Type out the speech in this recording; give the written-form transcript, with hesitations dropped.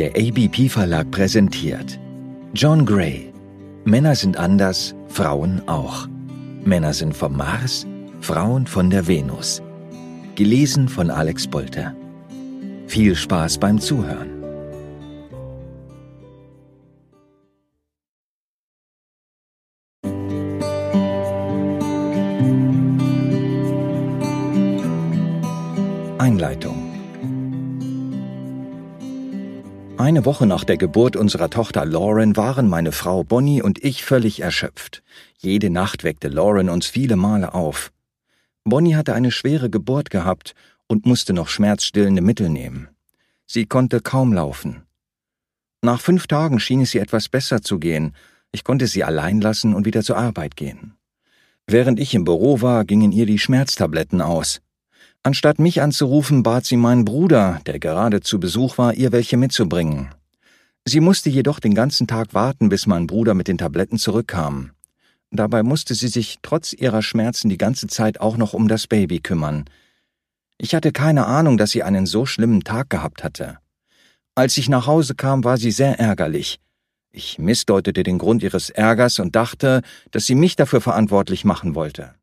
Der ABP Verlag präsentiert John Gray. Männer sind anders, Frauen auch. Männer sind vom Mars, Frauen von der Venus. Gelesen von Alex Bulter. Viel Spaß beim Zuhören. Einleitung. Eine Woche nach der Geburt unserer Tochter Lauren waren meine Frau Bonnie und ich völlig erschöpft. Jede Nacht weckte Lauren uns viele Male auf. Bonnie hatte eine schwere Geburt gehabt und musste noch schmerzstillende Mittel nehmen. Sie konnte kaum laufen. Nach 5 Tagen schien es ihr etwas besser zu gehen. Ich konnte sie allein lassen und wieder zur Arbeit gehen. Während ich im Büro war, gingen ihr die Schmerztabletten aus. Anstatt mich anzurufen, bat sie meinen Bruder, der gerade zu Besuch war, ihr welche mitzubringen. Sie musste jedoch den ganzen Tag warten, bis mein Bruder mit den Tabletten zurückkam. Dabei musste sie sich trotz ihrer Schmerzen die ganze Zeit auch noch um das Baby kümmern. Ich hatte keine Ahnung, dass sie einen so schlimmen Tag gehabt hatte. Als ich nach Hause kam, war sie sehr ärgerlich. Ich missdeutete den Grund ihres Ärgers und dachte, dass sie mich dafür verantwortlich machen wollte.